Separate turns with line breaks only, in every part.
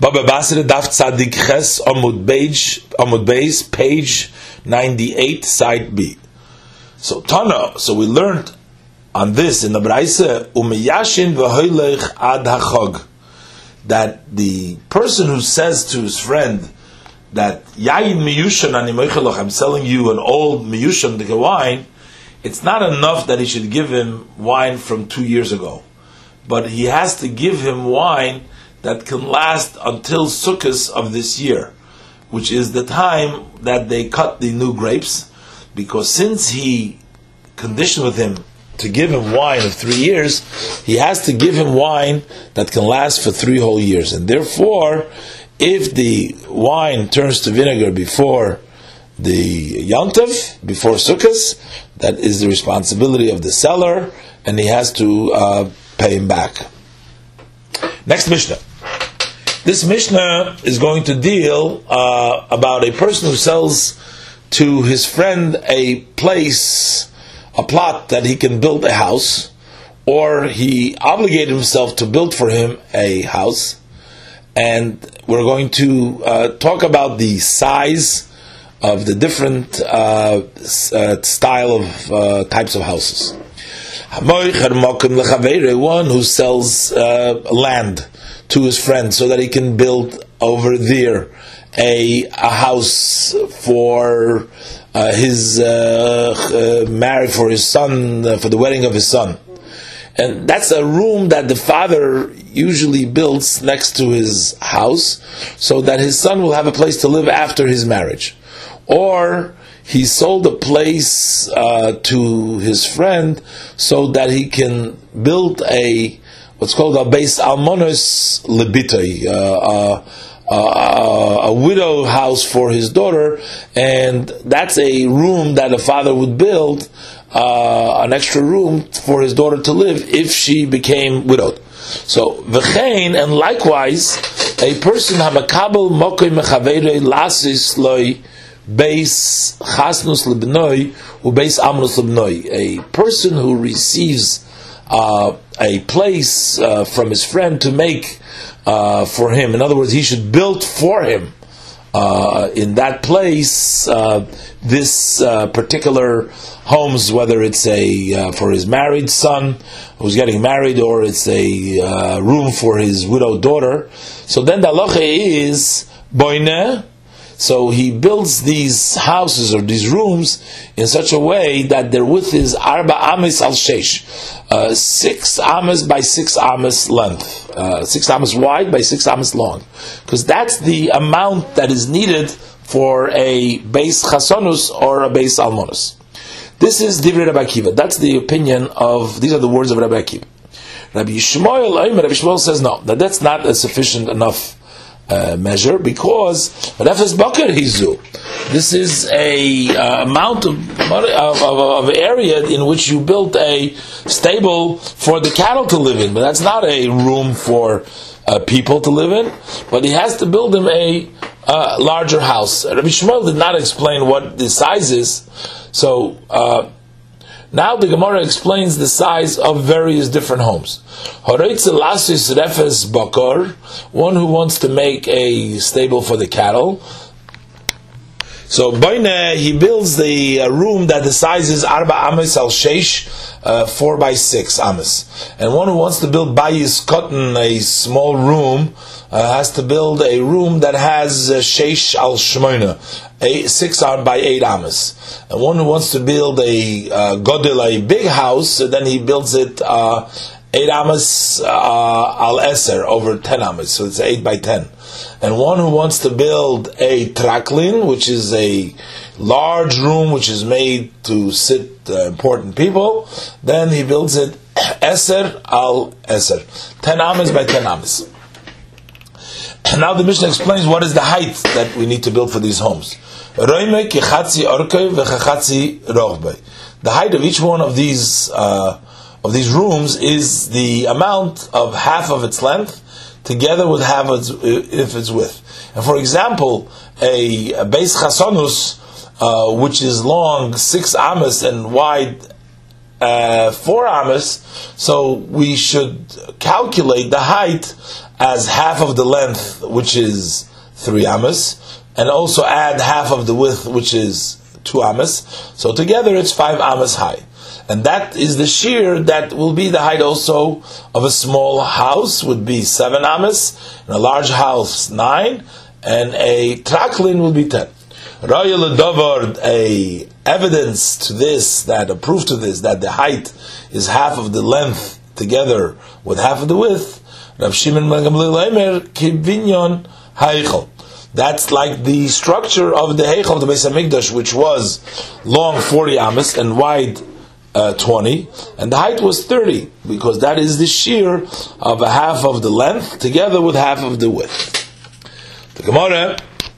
Baba Basra Daf Tzadik Ches Amud Beis, page 98, side B. So Tana, so we learned on this in the Braise, Umeyashin v'hoylech ad hachog, that the person who says to his friend that Yayin miyushan ani moichelach, I'm selling you an old miyushan, the wine, it's not enough that he should give him wine from 2 years ago, but he has to give him wine that can last until Sukkot of this year, which is the time that they cut the new grapes, because since he conditioned with him to give him wine of 3 years, he has to give him wine that can last for 3 whole years. And therefore, if the wine turns to vinegar before the Yontif, before Sukkot, that is the responsibility of the seller, and he has to pay him back. Next Mishnah. This Mishnah is going to deal about a person who sells to his friend a place, a plot that he can build a house, or he obligated himself to build for him a house, and we're going to talk about the size of the different style of types of houses. One who sells land to his friend so that he can build over there a house for his marriage for his son, for the wedding of his son. And that's a room that the father usually builds next to his house so that his son will have a place to live after his marriage. Or he sold a place to his friend so that he can build what's called a beis almonos lebitoi, a widow house for his daughter, and that's a room that a father would build, an extra room for his daughter to live if she became widowed. So v'chein, and likewise, a person hamakabel mokoi mechaverei lasis loy beis chasnus lebnoi ubeis amnus lebnoi, a person who receives a place from his friend to make for him. In other words, he should build for him in that place this particular homes, whether it's for his married son who's getting married, or it's a room for his widowed daughter. So then the halacha is boine. So he builds these houses or these rooms in such a way that their width is arba ames al sheish, 6 ames by 6 ames length, 6 ames wide by 6 ames long, because that's the amount that is needed for a beis chasonus or a beis almonus. This is Divrei Rabbi Akiva. That's the opinion of, these are the words of Rabbi Akiva. Rabbi Yishmael says no, that's not a sufficient enough measure, because this is a amount of area in which you built a stable for the cattle to live in, but that's not a room for people to live in. But he has to build him a larger house. Rabbi Shmuel did not explain what the size is, so now the Gemara explains the size of various different homes. One who wants to make a stable for the cattle. So Boine, he builds the room that the size is Arba Ames al Sheish, 4 by 6 Ames. And one who wants to build Bayis Cotton, a small room, has to build a room that has Sheish al Shmoina, 6 by 8 Ames. And one who wants to build a Godel, a big house, then he builds it 8 Ames al Eser, over 10 Ames, so it's 8 by 10. And one who wants to build a traklin, which is a large room which is made to sit important people, then he builds it Eser al Eser, 10 Ames by 10 Ames. Now the Mishnah explains what is the height that we need to build for these homes. The height of each one of these rooms is the amount of half of its length together with half of its width. And for example, a beis chasonus, which is long 6 ames and wide 4 ames, so we should calculate the height as half of the length, which is 3 amas, and also add half of the width, which is 2 amas. So together it's 5 amas high. And that is the shear that will be the height also of a small house, would be 7 amas, and a large house 9, and a traklin would be 10. Raya l'davar, a evidence to this, that a proof to this, that the height is half of the length together with half of the width. Rav Shimon ben Gamliel Omer kivinyon ha'eichel. That's like the structure of the heichel of the Beis Hamikdash, which was long 40 amas and wide 20, and the height was 30, because that is the shear of a half of the length together with half of the width. The Gemara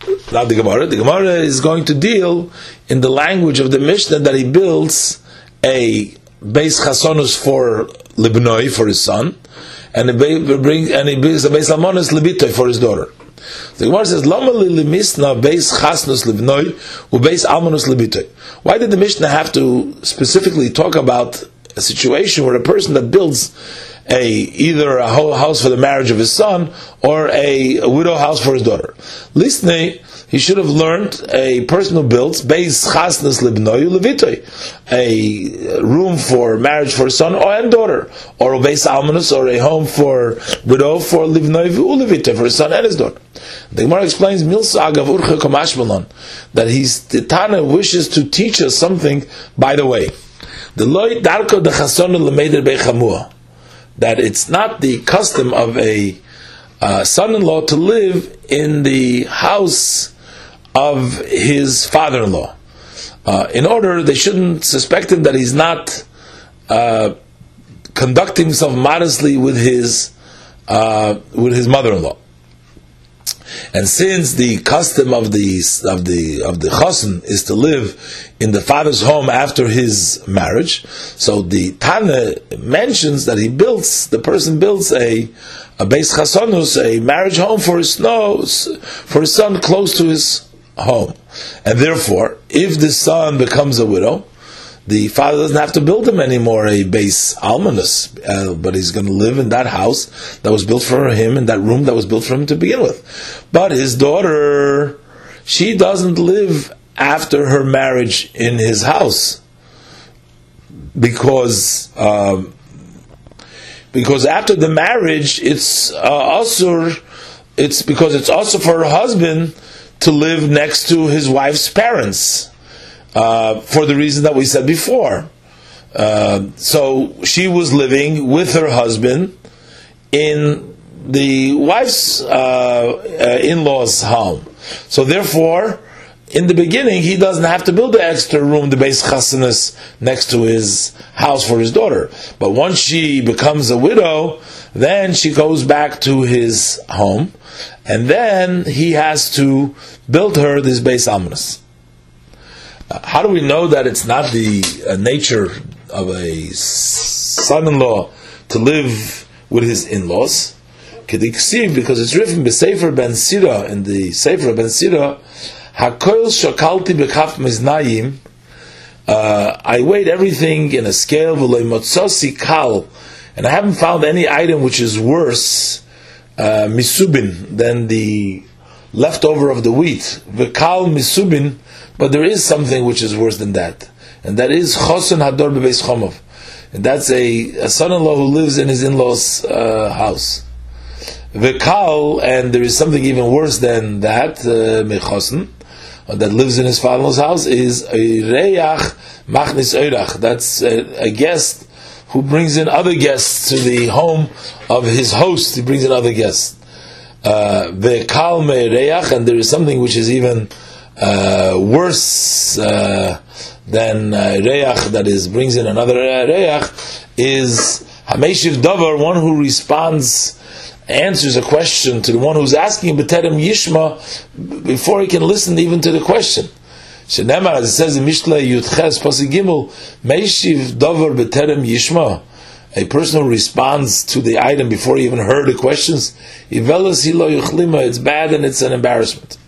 is going to deal in the language of the Mishnah that he builds a Beis Chasonus for Libnoi, for his son, and he builds a Beis Almonos Libitoi for his daughter. The Gemara says, Lama li misna Beis Chasnus Libnoi u Beis Almonos Libitoi. Why did the Mishnah have to specifically talk about a situation where a person that builds either a whole house for the marriage of his son or a widow house for his daughter? Listnei, he should have learned a person who builds Beis Chasnus Libnoi Levitoi, a room for marriage for his son and daughter, or a Beis Almonos, or a home for widow for Livnoi Levitoi, for his son and his daughter. The Gemara explains Milsa Agav Urcha Kamashmalon, that the Tana wishes to teach us something by the way. The Loi Darko de Chasonu Lemeder Bechamua, that it's not the custom of a son-in-law to live in the house of his father-in-law. In order, they shouldn't suspect him that he's not conducting himself modestly with his mother-in-law. And since the custom of the chosen is to live in the father's home after his marriage, so the Tana mentions that the person builds a Beis Chasonus, a marriage home for his son close to his home. And therefore, if the son becomes a widow, the father doesn't have to build him anymore a Beis Almonos, but he's going to live in that house that was built for him, in that room that was built for him to begin with. But his daughter, she doesn't live after her marriage in his house, because after the marriage, it's also for her husband to live next to his wife's parents. For the reason that we said before. So she was living with her husband in the wife's in-laws' home. So therefore, in the beginning, he doesn't have to build the extra room, the Beis Chasonus, next to his house for his daughter. But once she becomes a widow, then she goes back to his home, and then he has to build her this Beis Almonos. How do we know that it's not the nature of a son-in-law to live with his in-laws? Because it's written b'Sefer Ben Sira, in the Sefer Ben Sira, Hakoil shakalti b'chaf miznayim, I weighed everything in a scale, v'lo motzasi kal, and I haven't found any item which is worse misubin than the leftover of the wheat. V'kal misubin, but there is something which is worse than that, and that is choson hador bebeis chomov, and that's a son-in-law who lives in his in-laws' house. V'kal, and there is something even worse than that, mechoson, that lives in his father-in-law's house, is a reyach machnis oirach. That's a guest who brings in other guests to the home of his host. He brings in other guests. V'kal me reyach, and there is something which is even worse than reyach, that is brings in another reyach, is hameshiv davar, one who answers a question to the one who's asking b'terem yishma, before he can listen even to the question. Shenemar, as it says in Mishlei Yudches Pasuk Gimel, meishiv davar b'terem yishma, a person who responds to the item before he even heard the questions, ivelas hilo yuchlima, it's bad and it's an embarrassment.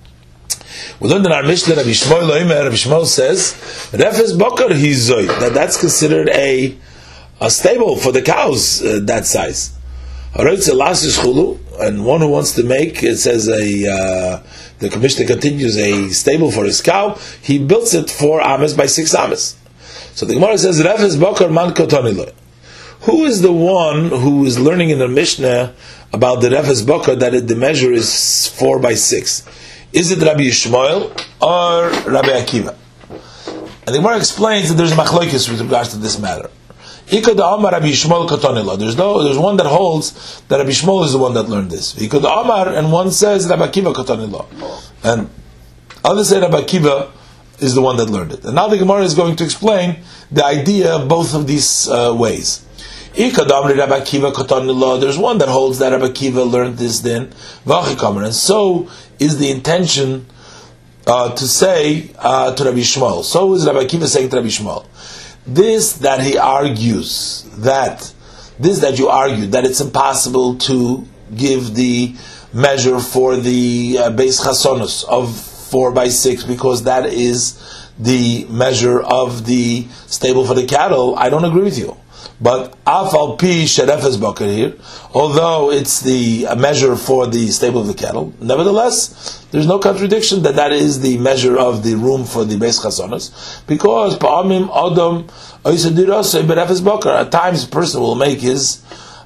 We learned in our Mishnah, Rabbi Shmuel says, Refes Bokar Hizoy, that's considered a stable for the cows that size. and one who wants to make, it says the commissioner continues, a stable for his cow, he builds it 4 ames by 6 ames. So the Gemara says, Refes Boker man kotonilo. Who is the one who is learning in the Mishnah about the Refes Boker that the measure is 4 by 6? Is it Rabbi Yishmael or Rabbi Akiva? And the Gemara explains that there's a machlokes with regards to this matter. There's one that holds that Rabbi Yishmael is the one that learned this. And one says Rabbi Akiva kotonilo. And others say Rabbi Akiva is the one that learned it. And now the Gemara is going to explain the idea of both of these ways. There's one that holds that Rabbi Akiva learned this din, and so is the intention to say to Rabbi Yishmael. So is Rabbi Akiva saying to Rabbi Yishmael. This that you argue that it's impossible to give the measure for the Beis Chasonus of 4 by 6 because that is the measure of the stable for the cattle, I don't agree with you. But Afal Pi Sherefes Boker here, although it's the measure for the stable of the cattle, nevertheless, there's no contradiction that is the measure of the room for the Beis Chasonos, because Pa'amim Adam Oisadirose Berefes Boker. At times, a person will make his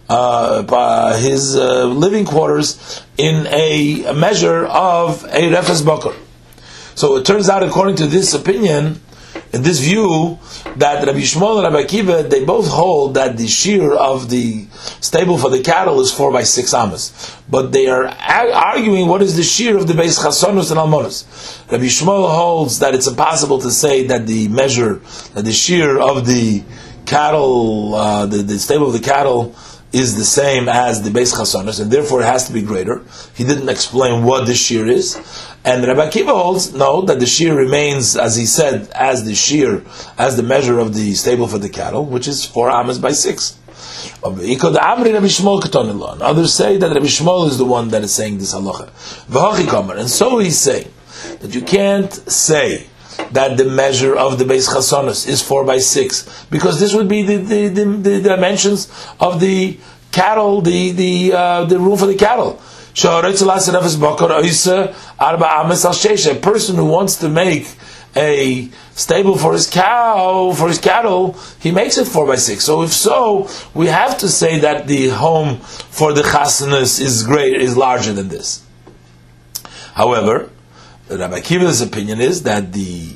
living quarters in a measure of a Refes Boker. So it turns out, according to this opinion, in this view, that Rabbi Yishmael and Rabbi Akiva, they both hold that the shear of the stable for the cattle is 4 by 6 amas. But they are arguing what is the shear of the Beis Chasonus and Almonos. Rabbi Yishmael holds that it's impossible to say that the shear of the cattle, the stable of the cattle, is the same as the Beis Chasonos, and therefore it has to be greater. He didn't explain what the shear is. And Rabbi Akiva holds, no, that the shear remains, as he said, as the measure of the stable for the cattle, which is 4 amas by 6. And others say that Rabbi Yishmael is the one that is saying this halacha. And so he's saying that you can't say that the measure of the Beis Chasonos is 4 by 6, because this would be the dimensions of the cattle, the room for the cattle. A person who wants to make a stable for his cattle, he makes it 4 by 6. So if so, we have to say that the home for the chasanas is larger than this. However, Rabbi Akiva's opinion is that the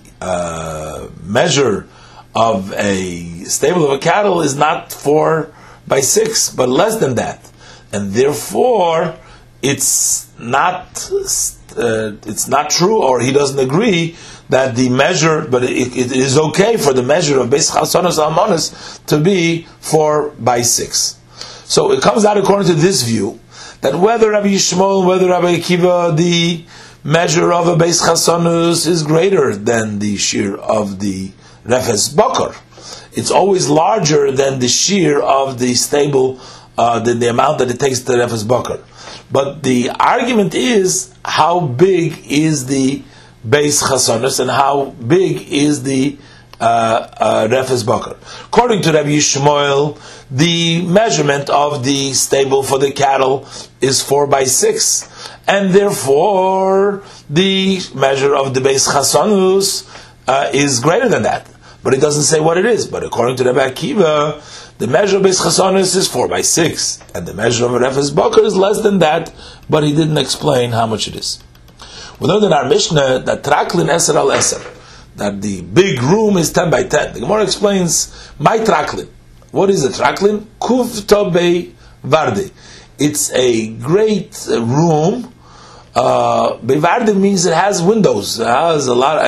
measure of a stable of a cattle is not 4 by 6, but less than that, and therefore it's not true, or he doesn't agree that the measure, but it is okay for the measure of Beis Chasonos Almonos to be 4 by 6. So it comes out according to this view that whether Rabbi Yishmael, whether Rabbi Akiva, the measure of a Beis Chasonos is greater than the shear of the Refes Boker. It's always larger than the shear of the stable, than the amount that it takes to the Refes Boker. But the argument is how big is the Beis Chasonos and how big is the Refes Boker. According to Rabbi Yishmael, the measurement of the stable for the cattle is 4 by 6, and therefore the measure of the Beis Chasonos is greater than that. But it doesn't say what it is. But according to Rabbi Akiva, the measure of Beis Chasonos is 4 by 6, and the measure of a Refes Boker is less than that, but he didn't explain how much it is. We learned in our Mishnah that Traklin Eser al Eser, that the big room is 10 by 10. The Gemara explains, my Traklin. What is a Traklin? Kuv Tobei Varde. It's a great room. Bevarde means it has windows. It has a lot.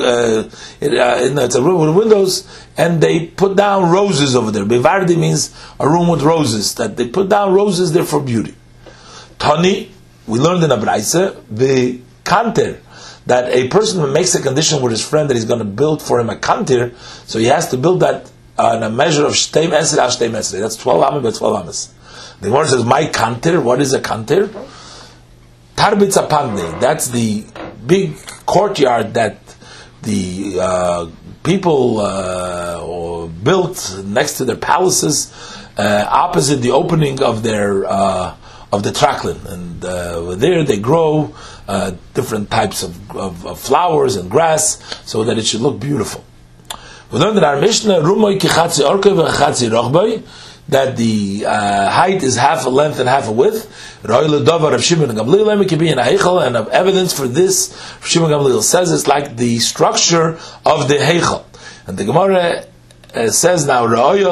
It's a room with windows, and they put down roses over there. Bevarde means a room with roses. That they put down roses there for beauty. Tani, we learned in a Braise, the kanter, that a person who makes a condition with his friend that he's going to build for him a kanter, so he has to build that on a measure of shteim esrei al shteim esrei. That's 12 amas by 12 amas. The Gemara says, my kanter. What is a kanter? Tarbitz Apande, that's the big courtyard that the people built next to their palaces, opposite the opening of their the traklin, and there they grow different types of flowers and grass, so that it should look beautiful. We learned in our Mishnah, that the height is half a length and half a width. And of evidence for this, Rav Shimon Gamliel says it's like the structure of the heichal. And the Gemara says now,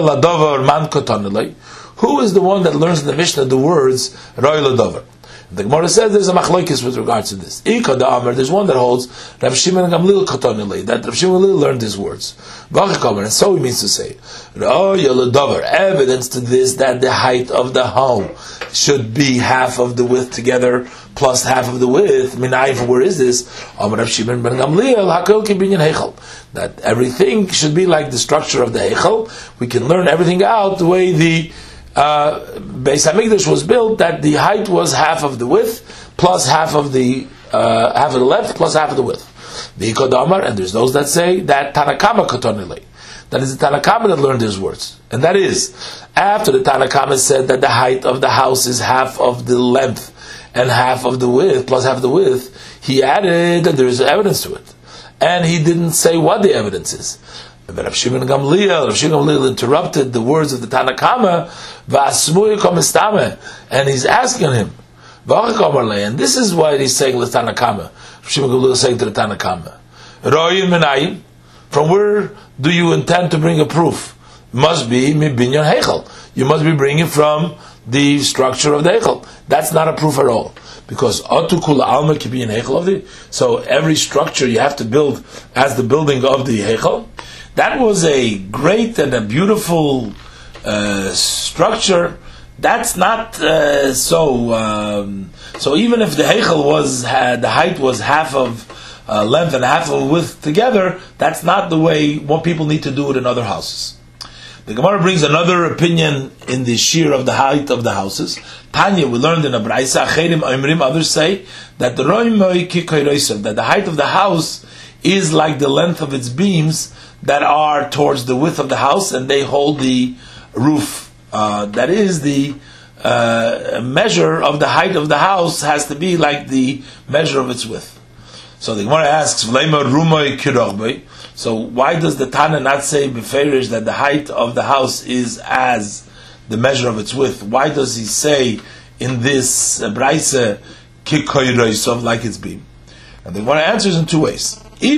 who is the one that learns in the Mishnah the words Ro'ay L'Dover? The Gemara says there's a machlokes with regards to this. There's one that holds Rav Shimon Gamliel Kotonilei, that Rav Shimon Gamliel learned these words. And so he means to say, evidence to this that the height of the home should be half of the width together plus half of the width. Where is this? Rav Shimon ben Gamliel Hakol Kibinyan Heichal. That everything should be like the structure of the Heichal. We can learn everything out the way the Beis Hamikdash was built, that the height was half of the width plus half of the length plus half of the width. The Ikodamar, and there's those that say that Tanakama Kotonile. That is the Tanakama that learned these words, and that is after the Tanakama said that the height of the house is half of the length and half of the width plus half of the width. He added that there is evidence to it, and he didn't say what the evidence is. But Rav Shimon Gamliel interrupted the words of the Tanakama, and he's asking him, and this is why he's saying the Tanakama. Rav Shimon Gamliel is saying to the Tanakama, from where do you intend to bring a proof? Must be mibinyan heichal. You must be bringing from the structure of the heichal. That's not a proof at all. Because so every structure you have to build as the building of the heichal. That was a great and a beautiful structure. That's not so. So even if the heichal the height was half of length and half of width together, that's not the way what people need to do it in other houses. The Gemara brings another opinion in the shear of the height of the houses. Tanya, we learned in a Braisa, others say that the height of the house is like the length of its beams that are towards the width of the house, and they hold the roof. That is the measure of the height of the house has to be like the measure of its width. So the Gemara asks, so why does the Tana not say beferish that the height of the house is as the measure of its width? Why does he say in this Braisa kikoyroisov like its beam? And the Gemara answers in two ways.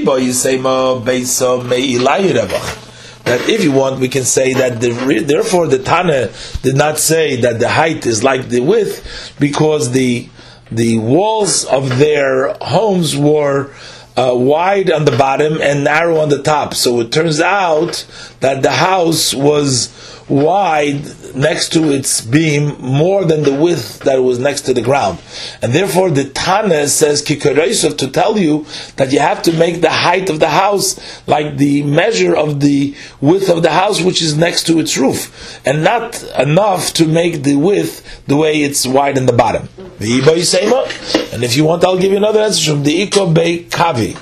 That if you want, we can say that therefore the Tana did not say that the height is like the width, because the walls of their homes were wide on the bottom and narrow on the top. So it turns out that the house was wide next to its beam more than the width that was next to the ground. And therefore the Tana says Kikareisov to tell you that you have to make the height of the house like the measure of the width of the house which is next to its roof, and not enough to make the width the way it's wide in the bottom. And if you want, I'll give you another answer from the Iko Bei Kavi.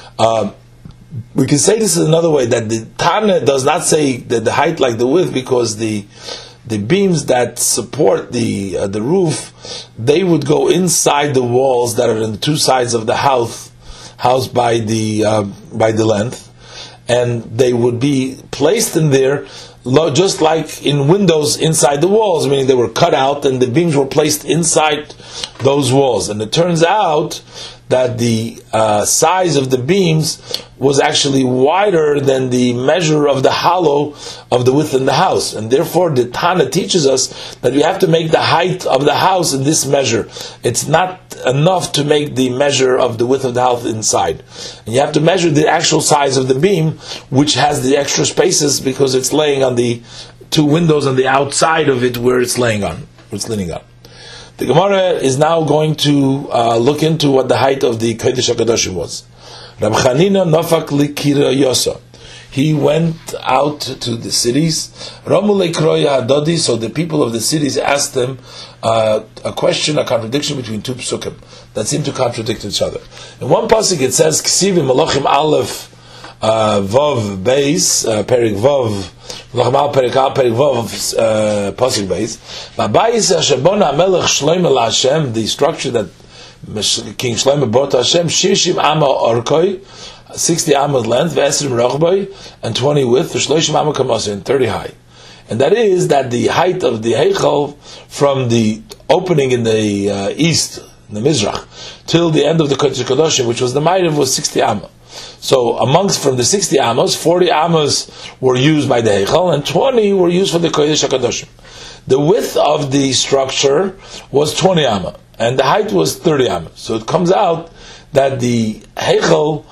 We can say this is another way, that the Tana does not say that the height like the width, because the beams that support the roof, they would go inside the walls that are in the two sides of the house by the length, and they would be placed in there just like in windows inside the walls, meaning they were cut out and the beams were placed inside those walls. And it turns out that the size of the beams was actually wider than the measure of the hollow of the width in the house. And therefore the Tana teaches us that we have to make the height of the house in this measure. It's not enough to make the measure of the width of the house inside. And you have to measure the actual size of the beam, which has the extra spaces because it's laying on the two windows on the outside of it where it's laying on, where it's leaning on. The Gemara is now going to look into what the height of the Kodesh HaKadoshim was. Rab Chanina Nafak Likira Yosa. He went out to the cities. Ramulei Kroya Hadodi. So the people of the cities asked him a question, a contradiction between two psukim that seem to contradict each other. In one pasuk it says, "Ksivim Malachim Aleph Vav Beis, Perik Vav, Lachmal Perik Al, Perik Vav, Pasuk Beis. V'Bayis Hashabona Melech Shlomo LaHashem, the structure that King Shlomo brought to Hashem, Shishim Amma Orkoi, 60 Amot length, V'Esrim Rochboi, and 20 width, V'Shloishim Amma Kamosai, and 30 high. And that is that the height of the Heichal from the opening in the east, in the Mizrach, till the end of the Kodesh HaKadoshim, which was the Ma'ariv, was 60 Amma. So from the 60 Amos, 40 Amos were used by the Heichal, and 20 were used for the Kodesh HaKadoshim. The width of the structure was 20 Amma, and the height was 30 Amma. So it comes out that the Heichal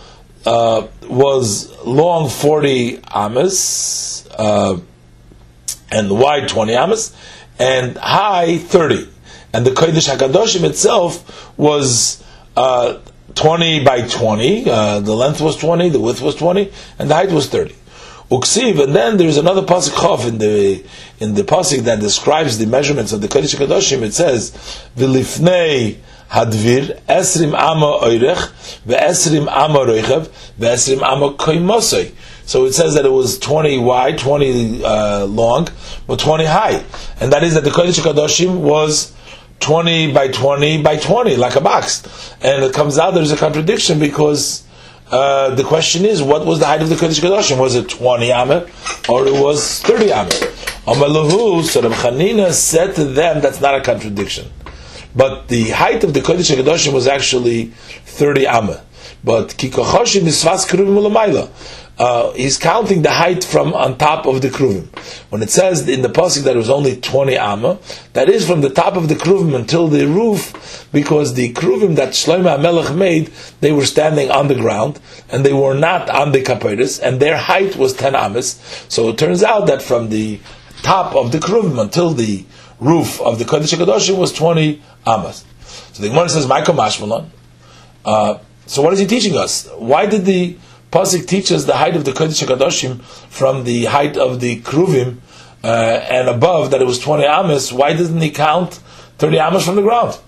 was long 40 Amos, and wide 20 Amos, and high 30. And the Kodesh HaKadoshim itself was 20 by 20. The length was 20, the width was 20, and the height was 30. Uksiv, and then there's another pasuk Chav in the pasuk that describes the measurements of the Kodesh HaKadoshim. It says, "V'lifnei hadvir esrim ama oirech ve'esrim ama roichav ve'esrim ama koimosoi." So it says that it was 20 wide, 20 long, but 20 high. And that is that the Kodesh HaKadoshim was 20 by 20 by 20, like a box. And it comes out there's a contradiction because the question is, what was the height of the Kodesh HaKadoshim? Was it 20 Amah or it was 30 Amah? Amalahu, so Reb Chanina said to them, that's not a contradiction. But the height of the Kodesh HaKadoshim was actually 30 Amah. But Kikochoshim Nisvas Kruvim Ulamayla. He's counting the height from on top of the kruvim. When it says in the pasuk that it was only 20 amma, that is from the top of the kruvim until the roof, because the kruvim that Shlomo HaMelech made, they were standing on the ground, and they were not on the kaperis, and their height was 10 ammas. So it turns out that from the top of the kruvim until the roof of the Kodesh HaKadoshim was 20 ammas. So the Gemara says, Michael Mashmalon. So what is he teaching us? Why did the pasuk teach us the height of the Kodesh HaKadoshim from the height of the Kruvim and above, that it was 20 Amos? Why didn't he count 30 Amos from the ground?